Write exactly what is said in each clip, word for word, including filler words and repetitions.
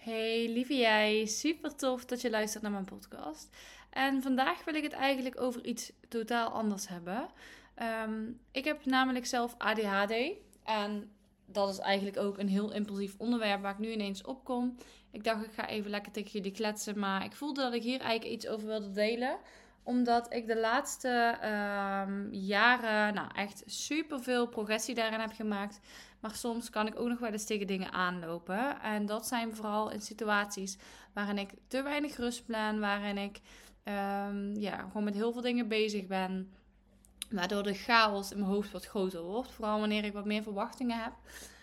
Hey lieve jij, super tof dat je luistert naar mijn podcast. En vandaag wil ik het eigenlijk over iets totaal anders hebben. Um, ik heb namelijk zelf A D H D en dat is eigenlijk ook een heel impulsief onderwerp waar ik nu ineens op kom. Ik dacht ik ga even lekker tegen jullie kletsen, maar ik voelde dat ik hier eigenlijk iets over wilde delen. Omdat ik de laatste um, jaren nou, echt super veel progressie daarin heb gemaakt. Maar soms kan ik ook nog wel eens tegen dingen aanlopen. En dat zijn vooral in situaties waarin ik te weinig rust plan. Waarin ik um, ja, gewoon met heel veel dingen bezig ben. Waardoor de chaos in mijn hoofd wat groter wordt. Vooral wanneer ik wat meer verwachtingen heb.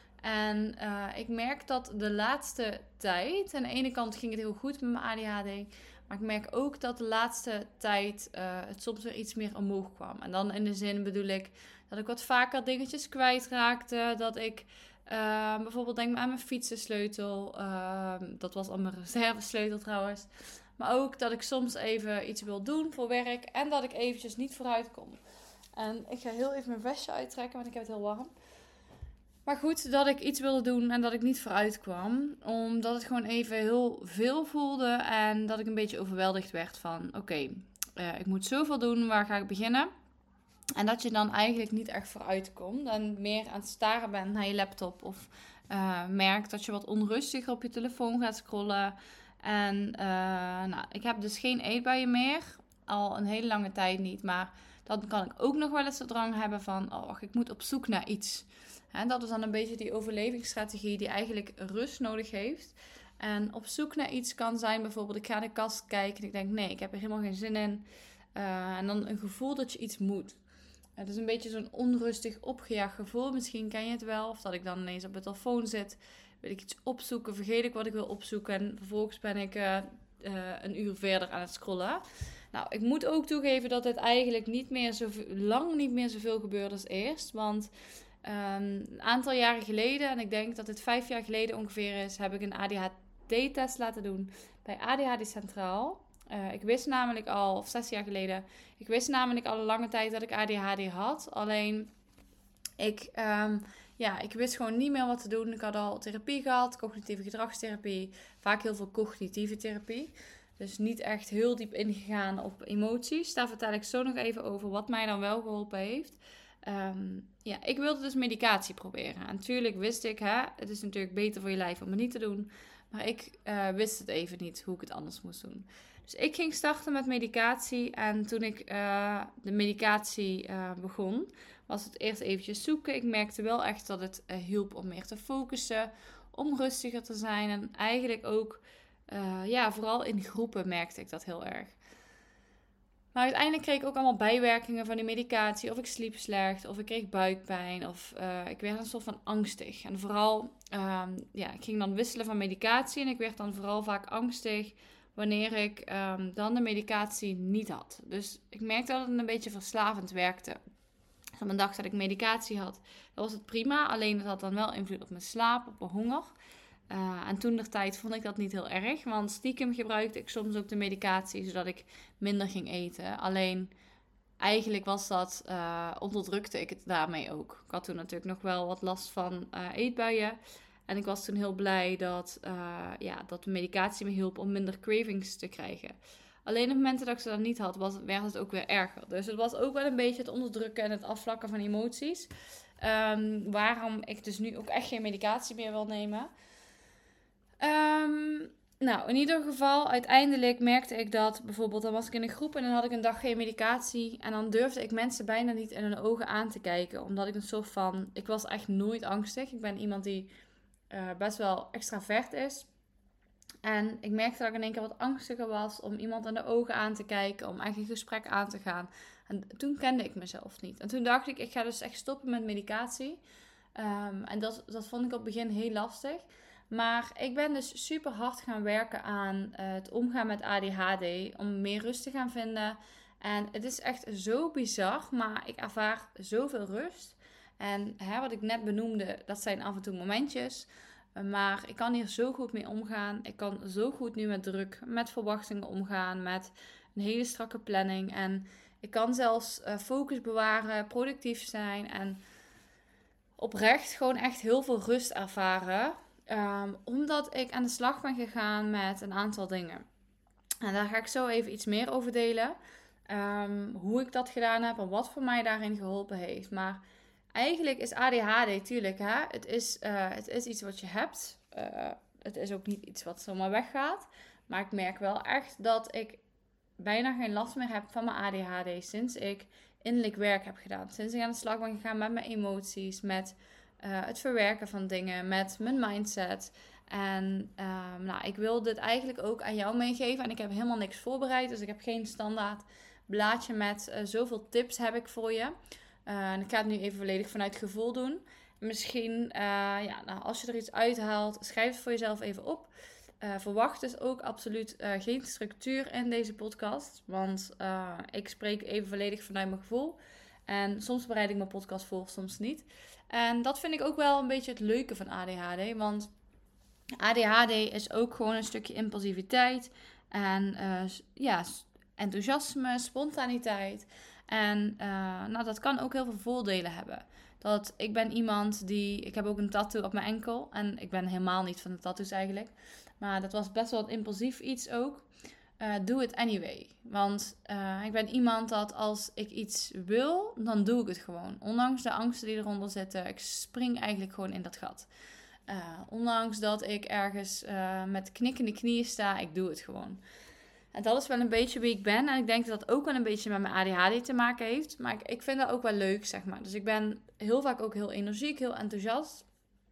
En uh, ik merk dat de laatste tijd... Aan de ene kant ging het heel goed met mijn A D H D... Maar ik merk ook dat de laatste tijd uh, het soms weer iets meer omhoog kwam. En dan in de zin bedoel ik dat ik wat vaker dingetjes kwijtraakte. Dat ik uh, bijvoorbeeld denk aan mijn fietsensleutel. Uh, dat was al mijn reservesleutel trouwens. Maar ook dat ik soms even iets wil doen voor werk. En dat ik eventjes niet vooruit kom. En ik ga heel even mijn vestje uittrekken, want ik heb het heel warm. Maar goed, dat ik iets wilde doen en dat ik niet vooruit kwam. Omdat het gewoon even heel veel voelde. En dat ik een beetje overweldigd werd van... Oké, okay, uh, ik moet zoveel doen. Waar ga ik beginnen? En dat je dan eigenlijk niet echt vooruit komt. En meer aan het staren bent naar je laptop. Of uh, merkt dat je wat onrustiger op je telefoon gaat scrollen. En uh, nou, ik heb dus geen eetbuien meer. Al een hele lange tijd niet. Maar dan kan ik ook nog wel eens de drang hebben van... Oh, ik moet op zoek naar iets... En dat is dan een beetje die overlevingsstrategie die eigenlijk rust nodig heeft. En op zoek naar iets kan zijn bijvoorbeeld ik ga naar de kast kijken en ik denk nee, ik heb er helemaal geen zin in. Uh, en dan een gevoel dat je iets moet. Het is een beetje zo'n onrustig opgejaagd gevoel. Misschien ken je het wel. Of dat ik dan ineens op mijn telefoon zit. Wil ik iets opzoeken, vergeet ik wat ik wil opzoeken. En vervolgens ben ik uh, uh, een uur verder aan het scrollen. Nou, ik moet ook toegeven dat het eigenlijk niet meer zo lang niet meer zoveel gebeurt als eerst. Want... Um, een aantal jaren geleden, en ik denk dat het vijf jaar geleden ongeveer is, heb ik een A D H D-test laten doen bij A D H D Centraal. Uh, ik wist namelijk al, of zes jaar geleden, ik wist namelijk al een lange tijd dat ik A D H D had. Alleen, ik, um, ja, ik wist gewoon niet meer wat te doen. Ik had al therapie gehad, cognitieve gedragstherapie, vaak heel veel cognitieve therapie. Dus niet echt heel diep ingegaan op emoties. Daar vertel ik zo nog even over wat mij dan wel geholpen heeft. Um, ja, ik wilde dus medicatie proberen. En natuurlijk wist ik, hè, het is natuurlijk beter voor je lijf om het niet te doen. Maar ik uh, wist het even niet hoe ik het anders moest doen. Dus ik ging starten met medicatie. En toen ik uh, de medicatie uh, begon, was het eerst eventjes zoeken. Ik merkte wel echt dat het uh, hielp om meer te focussen, om rustiger te zijn. En eigenlijk ook, uh, ja, vooral in groepen merkte ik dat heel erg. Maar uiteindelijk kreeg ik ook allemaal bijwerkingen van die medicatie. Of ik sliep slecht, of ik kreeg buikpijn, of uh, ik werd een soort van angstig. En vooral, um, ja, ik ging dan wisselen van medicatie en ik werd dan vooral vaak angstig wanneer ik um, dan de medicatie niet had. Dus ik merkte dat het een beetje verslavend werkte. Dus op een dag dat ik medicatie had, dan was het prima. Alleen het had dan wel invloed op mijn slaap, op mijn honger. Uh, en toen de tijd vond ik dat niet heel erg. Want stiekem gebruikte ik soms ook de medicatie zodat ik minder ging eten. Alleen eigenlijk was dat, uh, onderdrukte ik het daarmee ook. Ik had toen natuurlijk nog wel wat last van uh, eetbuien. En ik was toen heel blij dat, uh, ja, dat de medicatie me hielp om minder cravings te krijgen. Alleen op momenten dat ik ze dan niet had, was, werd het ook weer erger. Dus het was ook wel een beetje het onderdrukken en het afvlakken van emoties. Um, waarom ik dus nu ook echt geen medicatie meer wil nemen. Um, nou, in ieder geval, uiteindelijk merkte ik dat bijvoorbeeld, dan was ik in een groep en dan had ik een dag geen medicatie. En dan durfde ik mensen bijna niet in hun ogen aan te kijken. Omdat ik een soort van, ik was echt nooit angstig. Ik ben iemand die uh, best wel extravert is. En ik merkte dat ik in één keer wat angstiger was om iemand in de ogen aan te kijken. Om echt een gesprek aan te gaan. En toen kende ik mezelf niet. En toen dacht ik, ik ga dus echt stoppen met medicatie. Um, en dat, dat vond ik op het begin heel lastig. Maar ik ben dus super hard gaan werken aan uh, het omgaan met A D H D. Om meer rust te gaan vinden. En het is echt zo bizar. Maar ik ervaar zoveel rust. En hè, wat ik net benoemde, dat zijn af en toe momentjes. Maar ik kan hier zo goed mee omgaan. Ik kan zo goed nu met druk, met verwachtingen omgaan. Met een hele strakke planning. En ik kan zelfs uh, focus bewaren, productief zijn. En oprecht gewoon echt heel veel rust ervaren. Um, omdat ik aan de slag ben gegaan met een aantal dingen. En daar ga ik zo even iets meer over delen. Um, hoe ik dat gedaan heb en wat voor mij daarin geholpen heeft. Maar eigenlijk is A D H D, tuurlijk, hè? Het, is, uh, het is iets wat je hebt. Uh, het is ook niet iets wat zomaar weggaat. Maar ik merk wel echt dat ik bijna geen last meer heb van mijn A D H D sinds ik innerlijk werk heb gedaan. Sinds ik aan de slag ben gegaan met mijn emoties, met uh, het verwerken van dingen, met mijn mindset. En uh, nou, ik wil dit eigenlijk ook aan jou meegeven. En ik heb helemaal niks voorbereid, dus ik heb geen standaard blaadje met uh, zoveel tips heb ik voor je. Uh, en ik ga het nu even volledig vanuit gevoel doen. Misschien, uh, ja, nou, als je er iets uithaalt, schrijf het voor jezelf even op. Uh, verwacht dus ook absoluut uh, geen structuur in deze podcast. Want uh, ik spreek even volledig vanuit mijn gevoel. En soms bereid ik mijn podcast voor, soms niet. En dat vind ik ook wel een beetje het leuke van A D H D. Want A D H D is ook gewoon een stukje impulsiviteit. En uh, ja, enthousiasme, spontaniteit. En uh, nou, dat kan ook heel veel voordelen hebben. Dat ik ben iemand die... Ik heb ook een tattoo op mijn enkel. En ik ben helemaal niet van de tattoos eigenlijk. Maar dat was best wel een impulsief iets ook. Uh, do it anyway. Want uh, ik ben iemand dat als ik iets wil, dan doe ik het gewoon. Ondanks de angsten die eronder zitten. Ik spring eigenlijk gewoon in dat gat. Uh, ondanks dat ik ergens uh, met knikkende knieën sta, ik doe het gewoon. En dat is wel een beetje wie ik ben. En ik denk dat dat ook wel een beetje met mijn A D H D te maken heeft. Maar ik, ik vind dat ook wel leuk, zeg maar. Dus ik ben heel vaak ook heel energiek, heel enthousiast.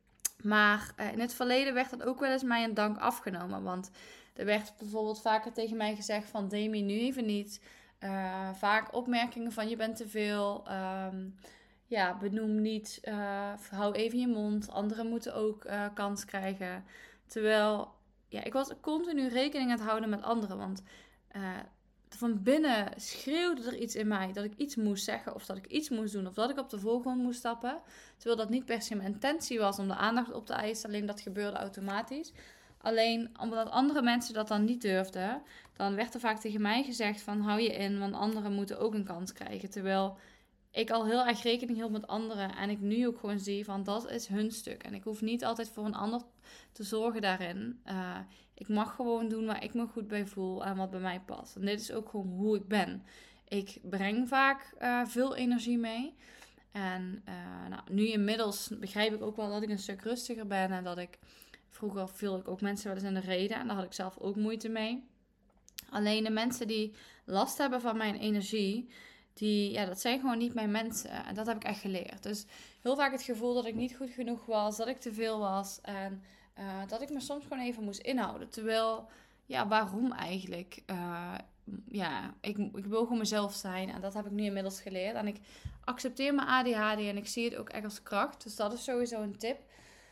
Maar uh, in het verleden werd dat ook wel eens mij een dank afgenomen. Want er werd bijvoorbeeld vaker tegen mij gezegd van... Demi, nu even niet. Uh, vaak opmerkingen van je bent te veel. Um, ja, benoem niet. Uh, hou even je mond. Anderen moeten ook uh, kans krijgen. Terwijl... Ja, ik was continu rekening aan het houden met anderen. Want uh, van binnen schreeuwde er iets in mij dat ik iets moest zeggen. Of dat ik iets moest doen. Of dat ik op de voorgrond moest stappen. Terwijl dat niet per se mijn intentie was om de aandacht op te eisen. Alleen dat gebeurde automatisch. Alleen omdat andere mensen dat dan niet durfden. Dan werd er vaak tegen mij gezegd van hou je in. Want anderen moeten ook een kans krijgen. Terwijl ik al heel erg rekening hield met anderen. En ik nu ook gewoon zie van dat is hun stuk. En ik hoef niet altijd voor een ander te zorgen daarin. Uh, ik mag gewoon doen waar ik me goed bij voel en wat bij mij past. En dit is ook gewoon hoe ik ben. Ik breng vaak uh, veel energie mee. En uh, nou, nu inmiddels begrijp ik ook wel dat ik een stuk rustiger ben. En dat ik, vroeger viel ik ook mensen wel eens in de reden. En daar had ik zelf ook moeite mee. Alleen de mensen die last hebben van mijn energie... Die, ja, dat zijn gewoon niet mijn mensen. En dat heb ik echt geleerd. Dus heel vaak het gevoel dat ik niet goed genoeg was. Dat ik te veel was. En uh, dat ik me soms gewoon even moest inhouden. Terwijl, ja, waarom eigenlijk? Uh, ja, ik, ik wil gewoon mezelf zijn. En dat heb ik nu inmiddels geleerd. En ik accepteer mijn A D H D. En ik zie het ook echt als kracht. Dus dat is sowieso een tip.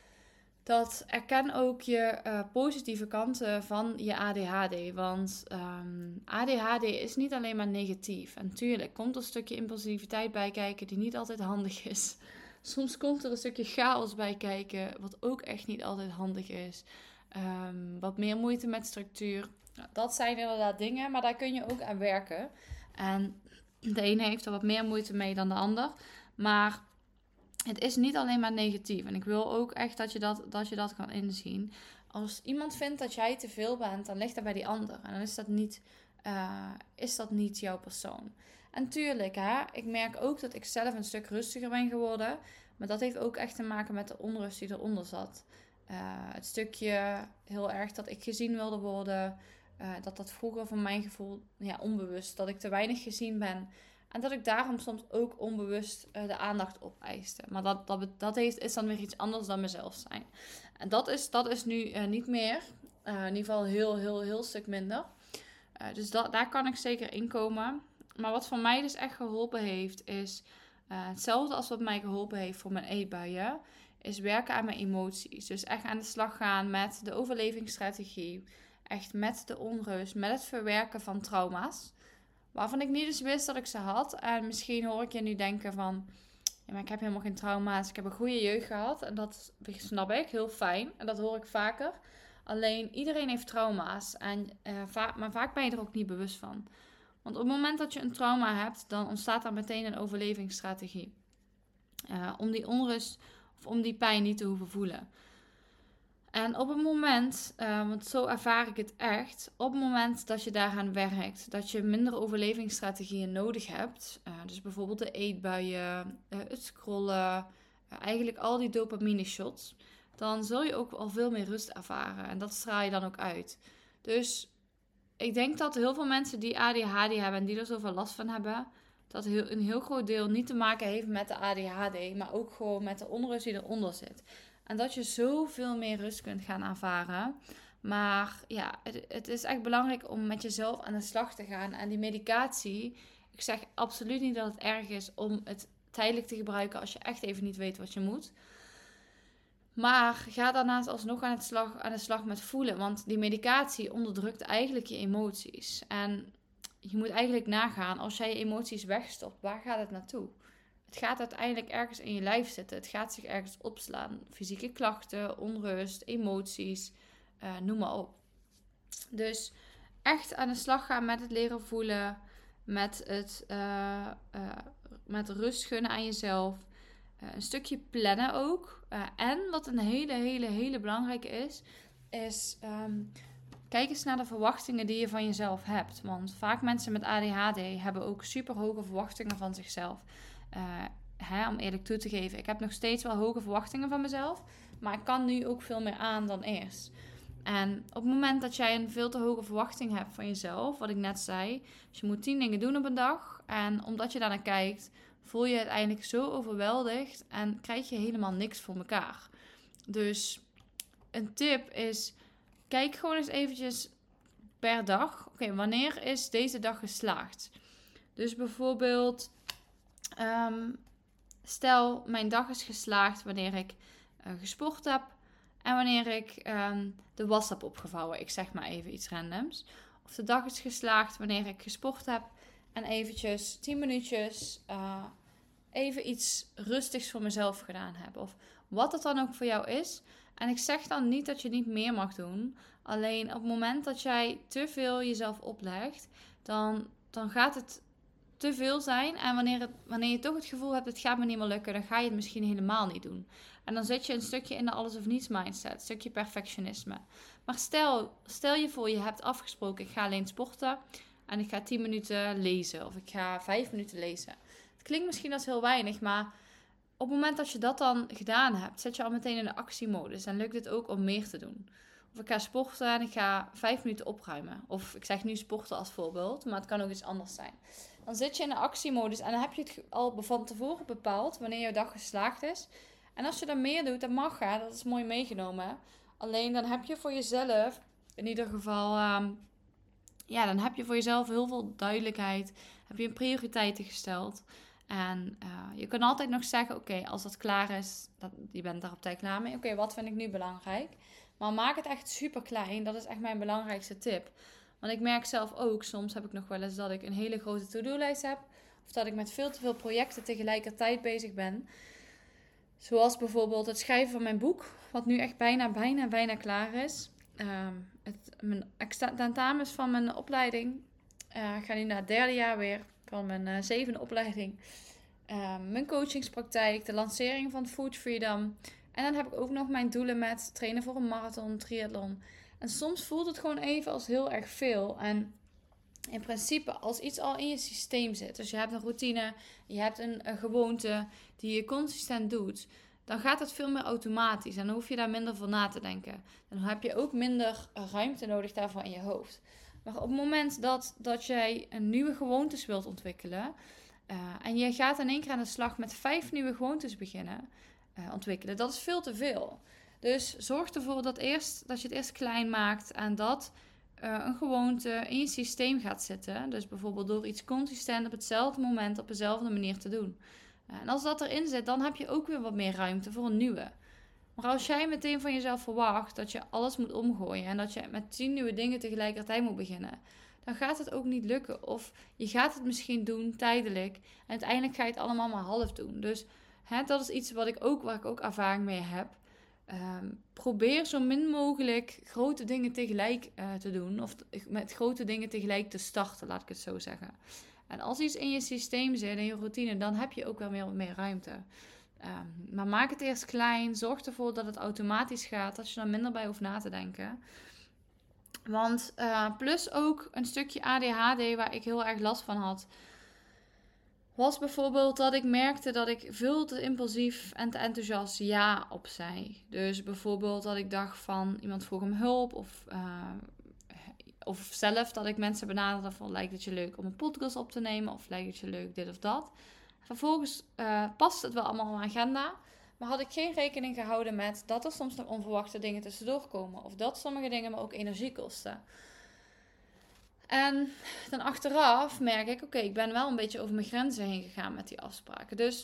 Dat erken ook je uh, positieve kanten van je A D H D. Want um, A D H D is niet alleen maar negatief. En tuurlijk komt er een stukje impulsiviteit bij kijken die niet altijd handig is. Soms komt er een stukje chaos bij kijken wat ook echt niet altijd handig is. Um, wat meer moeite met structuur. Nou, dat zijn inderdaad dingen, maar daar kun je ook aan werken. En de ene heeft er wat meer moeite mee dan de ander. Maar... het is niet alleen maar negatief. En ik wil ook echt dat je dat, dat je dat kan inzien. Als iemand vindt dat jij te veel bent, dan ligt dat bij die ander. En dan is dat niet, uh, is dat niet jouw persoon. En tuurlijk, hè, ik merk ook dat ik zelf een stuk rustiger ben geworden. Maar dat heeft ook echt te maken met de onrust die eronder zat. Uh, het stukje heel erg dat ik gezien wilde worden. Uh, dat dat vroeger van mijn gevoel, ja, onbewust, dat ik te weinig gezien ben. En dat ik daarom soms ook onbewust uh, de aandacht opeiste. Maar dat, dat, dat heeft, is dan weer iets anders dan mezelf zijn. En dat is, dat is nu uh, niet meer. Uh, in ieder geval heel, heel, heel stuk minder. Uh, dus dat, daar kan ik zeker in komen. Maar wat voor mij dus echt geholpen heeft, is uh, hetzelfde als wat mij geholpen heeft voor mijn eetbuien. Is werken aan mijn emoties. Dus echt aan de slag gaan met de overlevingsstrategie. Echt met de onrust, met het verwerken van trauma's. Waarvan ik niet eens wist dat ik ze had. En misschien hoor ik je nu denken van... ja, maar ik heb helemaal geen trauma's. Ik heb een goede jeugd gehad. En dat snap ik. Heel fijn. En dat hoor ik vaker. Alleen iedereen heeft trauma's. En, uh, va- maar vaak ben je er ook niet bewust van. Want op het moment dat je een trauma hebt... dan ontstaat er meteen een overlevingsstrategie. Uh, om die onrust of om die pijn niet te hoeven voelen. En op het moment, uh, want zo ervaar ik het echt, op het moment dat je daaraan werkt, dat je minder overlevingsstrategieën nodig hebt, uh, dus bijvoorbeeld de eetbuien, uh, het scrollen, uh, eigenlijk al die dopamine shots, dan zul je ook al veel meer rust ervaren en dat straal je dan ook uit. Dus ik denk dat heel veel mensen die A D H D hebben en die er zoveel last van hebben, dat een heel groot deel niet te maken heeft met de A D H D, maar ook gewoon met de onrust die eronder zit. En dat je zoveel meer rust kunt gaan ervaren. Maar ja, het, het is echt belangrijk om met jezelf aan de slag te gaan. En die medicatie, ik zeg absoluut niet dat het erg is om het tijdelijk te gebruiken als je echt even niet weet wat je moet. Maar ga daarnaast alsnog aan, het slag, aan de slag met voelen. Want die medicatie onderdrukt eigenlijk je emoties. En je moet eigenlijk nagaan, als jij je emoties wegstopt, waar gaat het naartoe? Het gaat uiteindelijk ergens in je lijf zitten. Het gaat zich ergens opslaan. Fysieke klachten, onrust, emoties, uh, noem maar op. Dus echt aan de slag gaan met het leren voelen. Met het uh, uh, met rust gunnen aan jezelf. Uh, een stukje plannen ook. Uh, en wat een hele, hele, hele belangrijke is, is um, kijk eens naar de verwachtingen die je van jezelf hebt. Want vaak mensen met A D H D hebben ook super hoge verwachtingen van zichzelf. Uh, hè, om eerlijk toe te geven, ik heb nog steeds wel hoge verwachtingen van mezelf, maar ik kan nu ook veel meer aan dan eerst. En op het moment dat jij een veel te hoge verwachting hebt van jezelf, wat ik net zei, dus je moet tien dingen doen op een dag en omdat je daarnaar kijkt, voel je je uiteindelijk zo overweldigd en krijg je helemaal niks voor elkaar. Dus een tip is, kijk gewoon eens eventjes per dag, oké, okay, wanneer is deze dag geslaagd? Dus bijvoorbeeld, um, stel mijn dag is geslaagd wanneer ik uh, gesport heb en wanneer ik um, de was heb opgevouwen. Ik zeg maar even iets randoms. Of de dag is geslaagd wanneer ik gesport heb en eventjes tien minuutjes uh, even iets rustigs voor mezelf gedaan heb. Of wat het dan ook voor jou is. En ik zeg dan niet dat je niet meer mag doen. Alleen op het moment dat jij te veel jezelf oplegt, dan, dan gaat het te veel zijn. En wanneer, het, wanneer je toch het gevoel hebt, het gaat me niet meer lukken, dan ga je het misschien helemaal niet doen. En dan zit je een stukje in de alles of niets mindset. Een stukje perfectionisme. Maar stel, stel je voor, je hebt afgesproken, ik ga alleen sporten en ik ga tien minuten lezen. Of ik ga vijf minuten lezen. Het klinkt misschien als heel weinig, maar op het moment dat je dat dan gedaan hebt, zet je al meteen in de actiemodus. En lukt het ook om meer te doen. Of ik ga sporten en ik ga vijf minuten opruimen. Of ik zeg nu sporten als voorbeeld, maar het kan ook iets anders zijn. Dan zit je in de actiemodus en dan heb je het al van tevoren bepaald wanneer jouw dag geslaagd is. En als je dan meer doet, dat mag gaan. Dat is mooi meegenomen. Alleen dan heb je voor jezelf, in ieder geval, um, ja, dan heb je voor jezelf heel veel duidelijkheid. Heb je een prioriteiten gesteld. En uh, je kan altijd nog zeggen, oké, okay, als dat klaar is, dat, je bent daar op tijd klaar mee. Oké, okay, wat vind ik nu belangrijk? Maar maak het echt super klein. Dat is echt mijn belangrijkste tip. Want ik merk zelf ook, soms heb ik nog wel eens dat ik een hele grote to-do-lijst heb. Of dat ik met veel te veel projecten tegelijkertijd bezig ben. Zoals bijvoorbeeld het schrijven van mijn boek. Wat nu echt bijna, bijna, bijna klaar is. Um, het, mijn tentamens van mijn opleiding. Uh, ik ga nu naar het derde jaar weer. Van mijn uh, zevende opleiding. Uh, mijn coachingspraktijk. De lancering van Food Freedom. En dan heb ik ook nog mijn doelen met trainen voor een marathon, triathlon. En soms voelt het gewoon even als heel erg veel. En in principe als iets al in je systeem zit. Dus je hebt een routine, je hebt een, een gewoonte die je consistent doet. Dan gaat het veel meer automatisch. En dan hoef je daar minder voor na te denken. Dan heb je ook minder ruimte nodig daarvoor in je hoofd. Maar op het moment dat, dat jij een nieuwe gewoontes wilt ontwikkelen. Uh, en je gaat in één keer aan de slag met vijf nieuwe gewoontes beginnen. Uh, ontwikkelen. Dat is veel te veel. Dus zorg ervoor dat, eerst, dat je het eerst klein maakt en dat uh, een gewoonte in je systeem gaat zitten. Dus bijvoorbeeld door iets consistent op hetzelfde moment op dezelfde manier te doen. Uh, en als dat erin zit, dan heb je ook weer wat meer ruimte voor een nieuwe. Maar als jij meteen van jezelf verwacht dat je alles moet omgooien en dat je met tien nieuwe dingen tegelijkertijd moet beginnen, dan gaat het ook niet lukken. Of je gaat het misschien doen tijdelijk en uiteindelijk ga je het allemaal maar half doen. Dus He, dat is iets wat ik ook, waar ik ook ervaring mee heb. Um, probeer zo min mogelijk grote dingen tegelijk uh, te doen. Of t- met grote dingen tegelijk te starten, laat ik het zo zeggen. En als iets in je systeem zit, in je routine, dan heb je ook wel meer, meer ruimte. Um, maar maak het eerst klein. Zorg ervoor dat het automatisch gaat. Dat je er minder bij hoeft na te denken. Want uh, plus ook een stukje A D H D waar ik heel erg last van had. Was bijvoorbeeld dat ik merkte dat ik veel te impulsief en te enthousiast ja op zei. Dus bijvoorbeeld dat ik dacht van iemand vroeg om hulp. Of, uh, of zelf dat ik mensen benaderde van lijkt het je leuk om een podcast op te nemen. Of lijkt het je leuk dit of dat. Vervolgens uh, past het wel allemaal in mijn agenda. Maar had ik geen rekening gehouden met dat er soms nog onverwachte dingen tussendoor komen. Of dat sommige dingen me ook energie kosten. En dan achteraf merk ik, oké, okay, ik ben wel een beetje over mijn grenzen heen gegaan met die afspraken. Dus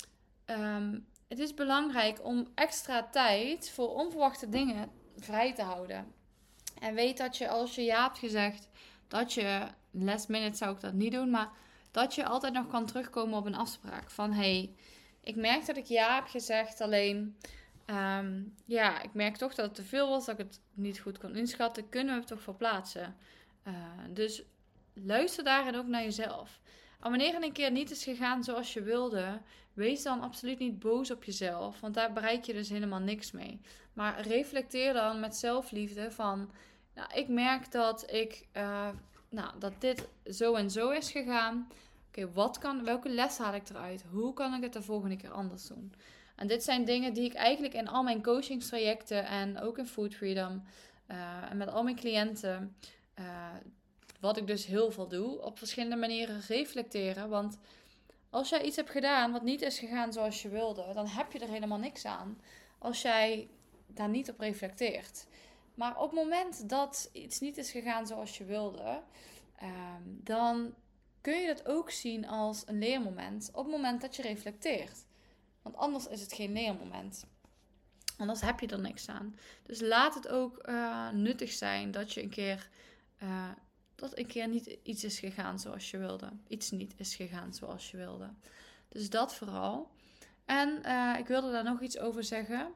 um, het is belangrijk om extra tijd voor onverwachte dingen vrij te houden. En weet dat je als je ja hebt gezegd, dat je, last minute zou ik dat niet doen, maar dat je altijd nog kan terugkomen op een afspraak. Van, hey, ik merk dat ik ja heb gezegd, alleen um, ja, ik merk toch dat het te veel was, dat ik het niet goed kon inschatten. Kunnen we het toch verplaatsen? Uh, dus luister daarin ook naar jezelf. En wanneer het een keer niet is gegaan zoals je wilde, wees dan absoluut niet boos op jezelf. Want daar bereik je dus helemaal niks mee. Maar reflecteer dan met zelfliefde van, nou, ik merk dat ik, uh, nou, dat dit zo en zo is gegaan. Oké, okay, wat kan, welke les haal ik eruit? Hoe kan ik het de volgende keer anders doen? En dit zijn dingen die ik eigenlijk in al mijn coachingstrajecten en ook in Food Freedom uh, en met al mijn cliënten, uh, wat ik dus heel veel doe, op verschillende manieren reflecteren. Want als jij iets hebt gedaan wat niet is gegaan zoals je wilde, dan heb je er helemaal niks aan als jij daar niet op reflecteert. Maar op het moment dat iets niet is gegaan zoals je wilde, uh, dan kun je dat ook zien als een leermoment op het moment dat je reflecteert. Want anders is het geen leermoment. Anders heb je er niks aan. Dus laat het ook uh, nuttig zijn dat je een keer, uh, dat een keer niet iets is gegaan zoals je wilde. Iets niet is gegaan zoals je wilde. Dus dat vooral. En uh, ik wilde daar nog iets over zeggen.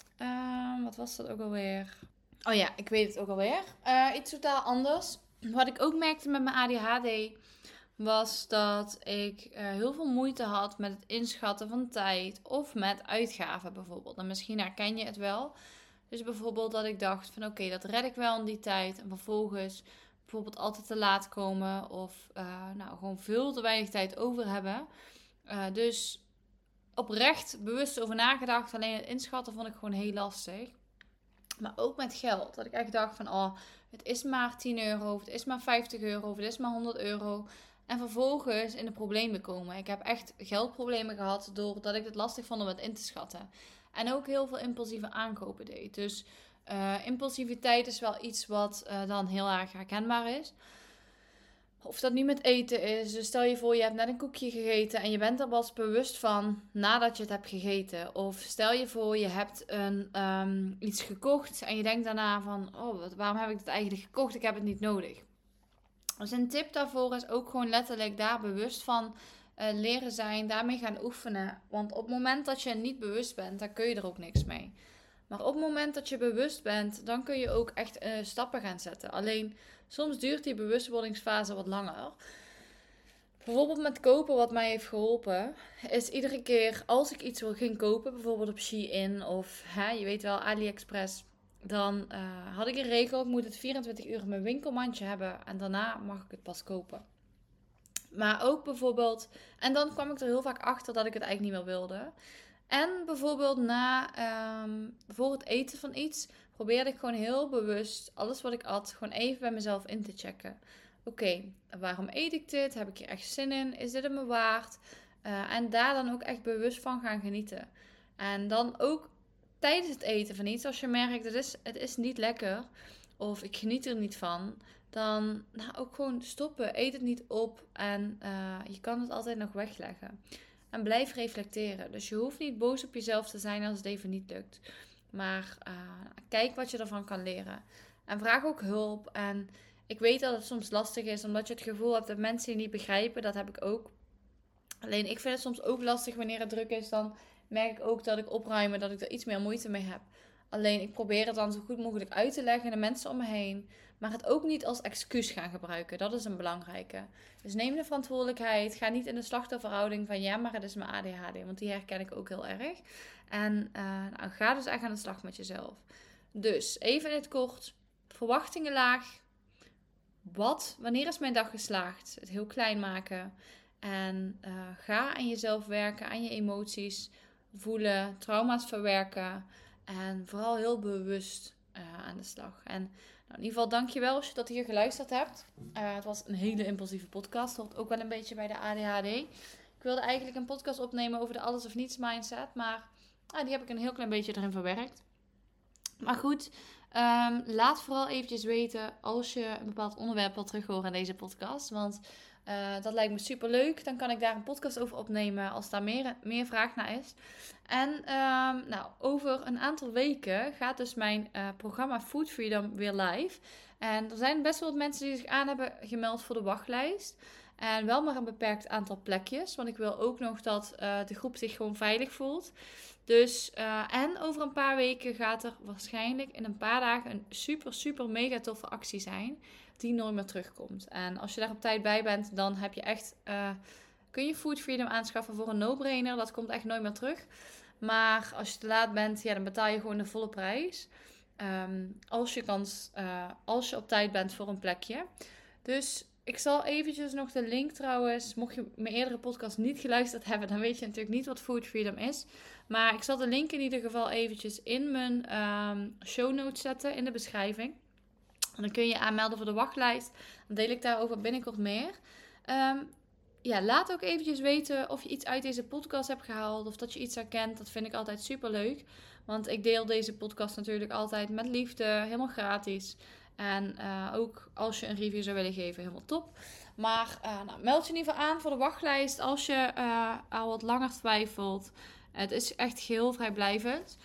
Uh, wat was dat ook alweer? Oh ja, ik weet het ook alweer. Uh, iets totaal anders. Wat ik ook merkte met mijn A D H D was dat ik uh, heel veel moeite had met het inschatten van tijd of met uitgaven bijvoorbeeld. En misschien herken je het wel. Dus bijvoorbeeld dat ik dacht van oké, okay, dat red ik wel in die tijd. En vervolgens bijvoorbeeld altijd te laat komen of uh, nou, gewoon veel te weinig tijd over hebben. Uh, dus oprecht bewust over nagedacht. Alleen het inschatten vond ik gewoon heel lastig. Maar ook met geld. Dat ik echt dacht van oh, het is maar tien euro, of het is maar vijftig euro, of het is maar honderd euro. En vervolgens in de problemen komen. Ik heb echt geldproblemen gehad doordat ik het lastig vond om het in te schatten. En ook heel veel impulsieve aankopen deed. Dus uh, impulsiviteit is wel iets wat uh, dan heel erg herkenbaar is. Of dat nu met eten is. Dus stel je voor je hebt net een koekje gegeten en je bent er pas bewust van nadat je het hebt gegeten. Of stel je voor je hebt een, um, iets gekocht en je denkt daarna van oh, wat, waarom heb ik dit eigenlijk gekocht? Ik heb het niet nodig. Dus een tip daarvoor is ook gewoon letterlijk daar bewust van uh, leren zijn, daarmee gaan oefenen. Want op het moment dat je niet bewust bent, dan kun je er ook niks mee. Maar op het moment dat je bewust bent, dan kun je ook echt uh, stappen gaan zetten. Alleen soms duurt die bewustwordingsfase wat langer. Bijvoorbeeld met kopen, wat mij heeft geholpen, is iedere keer als ik iets wil gaan kopen, bijvoorbeeld op Shein of hè, je weet wel, AliExpress, dan uh, had ik een regel, ik moet het vierentwintig uur in mijn winkelmandje hebben en daarna mag ik het pas kopen. Maar ook bijvoorbeeld, en dan kwam ik er heel vaak achter dat ik het eigenlijk niet meer wilde. En bijvoorbeeld na, um, voor het eten van iets, probeerde ik gewoon heel bewust alles wat ik at, gewoon even bij mezelf in te checken. Oké, okay, waarom eet ik dit? Heb ik hier echt zin in? Is dit het me waard? Uh, en daar dan ook echt bewust van gaan genieten. En dan ook tijdens het eten van iets, als je merkt, het is, het is niet lekker of ik geniet er niet van, dan nou, ook gewoon stoppen. Eet het niet op en uh, je kan het altijd nog wegleggen. En blijf reflecteren. Dus je hoeft niet boos op jezelf te zijn als het even niet lukt. Maar uh, kijk wat je ervan kan leren. En vraag ook hulp. En ik weet dat het soms lastig is, omdat je het gevoel hebt dat mensen je niet begrijpen. Dat heb ik ook. Alleen ik vind het soms ook lastig wanneer het druk is. Dan merk ik ook dat ik opruimen, dat ik er iets meer moeite mee heb. Alleen ik probeer het dan zo goed mogelijk uit te leggen aan de mensen om me heen. Maar het ook niet als excuus gaan gebruiken. Dat is een belangrijke. Dus neem de verantwoordelijkheid. Ga niet in de slachtofferhouding van ja, maar het is mijn A D H D. Want die herken ik ook heel erg. En uh, nou, ga dus echt aan de slag met jezelf. Dus even in het kort. Verwachtingen laag. Wat? Wanneer is mijn dag geslaagd? Het heel klein maken. En uh, ga aan jezelf werken, aan je emoties. Voelen, trauma's verwerken. En vooral heel bewust uh, aan de slag. En nou, in ieder geval dankjewel als je tot hier geluisterd hebt. Uh, het was een hele impulsieve podcast. Hoort ook wel een beetje bij de A D H D. Ik wilde eigenlijk een podcast opnemen over de alles of niets mindset. Maar uh, die heb ik een heel klein beetje erin verwerkt. Maar goed, um, laat vooral eventjes weten als je een bepaald onderwerp wilt terug horen in deze podcast. Want uh, dat lijkt me super leuk. Dan kan ik daar een podcast over opnemen als daar meer, meer vraag naar is. En um, nou, over een aantal weken gaat dus mijn uh, programma Food Freedom weer live. En er zijn best wel wat mensen die zich aan hebben gemeld voor de wachtlijst. En wel maar een beperkt aantal plekjes. Want ik wil ook nog dat uh, de groep zich gewoon veilig voelt. Dus, uh, en over een paar weken gaat er waarschijnlijk in een paar dagen een super, super mega toffe actie zijn. Die nooit meer terugkomt. En als je daar op tijd bij bent, dan heb je echt, uh, kun je Food Freedom aanschaffen voor een no-brainer. Dat komt echt nooit meer terug. Maar als je te laat bent, ja, dan betaal je gewoon de volle prijs. Um, als je kans, uh, als je op tijd bent voor een plekje. Dus ik zal eventjes nog de link trouwens, mocht je mijn eerdere podcast niet geluisterd hebben, dan weet je natuurlijk niet wat Food Freedom is. Maar ik zal de link in ieder geval eventjes in mijn um, show notes zetten, in de beschrijving. En dan kun je je aanmelden voor de wachtlijst. Dan deel ik daarover binnenkort meer. Um, ja, laat ook eventjes weten of je iets uit deze podcast hebt gehaald. Of dat je iets herkent. Dat vind ik altijd super leuk. Want ik deel deze podcast natuurlijk altijd met liefde. Helemaal gratis. En uh, ook als je een review zou willen geven, helemaal top. Maar uh, nou, meld je in ieder geval aan voor de wachtlijst als je uh, al wat langer twijfelt. Het is echt geheel vrijblijvend.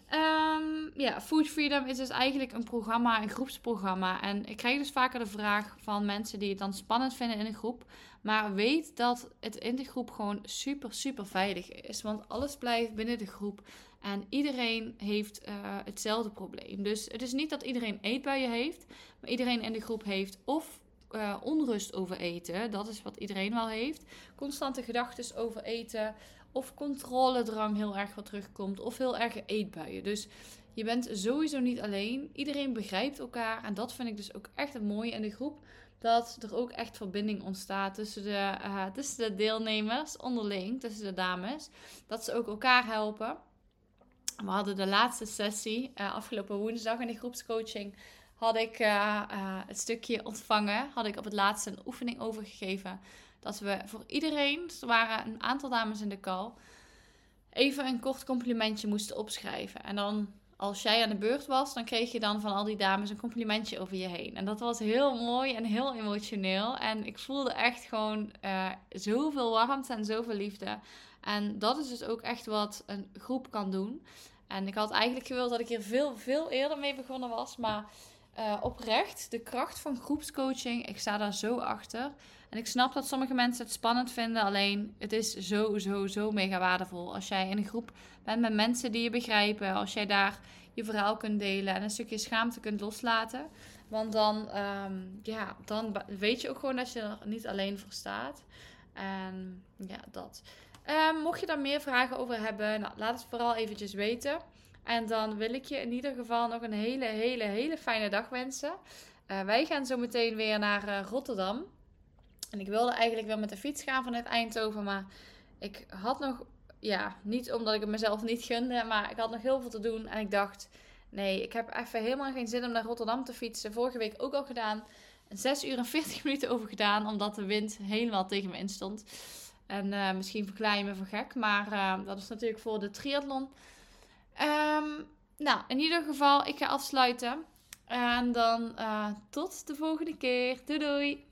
Um, ja, Food Freedom is dus eigenlijk een programma, een groepsprogramma. En ik krijg dus vaker de vraag van mensen die het dan spannend vinden in een groep. Maar weet dat het in de groep gewoon super, super veilig is. Want alles blijft binnen de groep. En iedereen heeft uh, hetzelfde probleem. Dus het is niet dat iedereen eetbuien heeft. Maar iedereen in de groep heeft of uh, onrust over eten. Dat is wat iedereen wel heeft. Constante gedachten over eten. Of controledrang heel erg wat terugkomt. Of heel erg eetbuien. Dus je bent sowieso niet alleen. Iedereen begrijpt elkaar. En dat vind ik dus ook echt het mooie in de groep. Dat er ook echt verbinding ontstaat tussen de, uh, tussen de deelnemers onderling. Tussen de dames. Dat ze ook elkaar helpen. We hadden de laatste sessie. Uh, afgelopen woensdag in de groepscoaching. Had ik uh, uh, het stukje ontvangen. Had ik op het laatste een oefening overgegeven. Dat we voor iedereen, er waren een aantal dames in de call, even een kort complimentje moesten opschrijven. En dan, als jij aan de beurt was, dan kreeg je dan van al die dames een complimentje over je heen. En dat was heel mooi en heel emotioneel. En ik voelde echt gewoon uh, zoveel warmte en zoveel liefde. En dat is dus ook echt wat een groep kan doen. En ik had eigenlijk gewild dat ik hier veel, veel eerder mee begonnen was. Maar uh, oprecht, de kracht van groepscoaching, ik sta daar zo achter. En ik snap dat sommige mensen het spannend vinden. Alleen, het is zo, zo, zo mega waardevol. Als jij in een groep bent met mensen die je begrijpen. Als jij daar je verhaal kunt delen. En een stukje schaamte kunt loslaten. Want dan, um, ja, dan weet je ook gewoon dat je er niet alleen voor staat. En ja, dat. Um, mocht je daar meer vragen over hebben. Nou, laat het vooral eventjes weten. En dan wil ik je in ieder geval nog een hele, hele, hele fijne dag wensen. Uh, wij gaan zo meteen weer naar uh, Rotterdam. En ik wilde eigenlijk wel met de fiets gaan vanuit Eindhoven. Maar ik had nog, ja, niet omdat ik het mezelf niet gunde. Maar ik had nog heel veel te doen. En ik dacht, nee, ik heb even helemaal geen zin om naar Rotterdam te fietsen. Vorige week ook al gedaan. zes uur en veertig minuten over gedaan. Omdat de wind helemaal tegen me in stond. En uh, misschien verklaar je me voor gek. Maar uh, dat is natuurlijk voor de triathlon. Um, nou, in ieder geval, ik ga afsluiten. En dan uh, tot de volgende keer. Doei doei!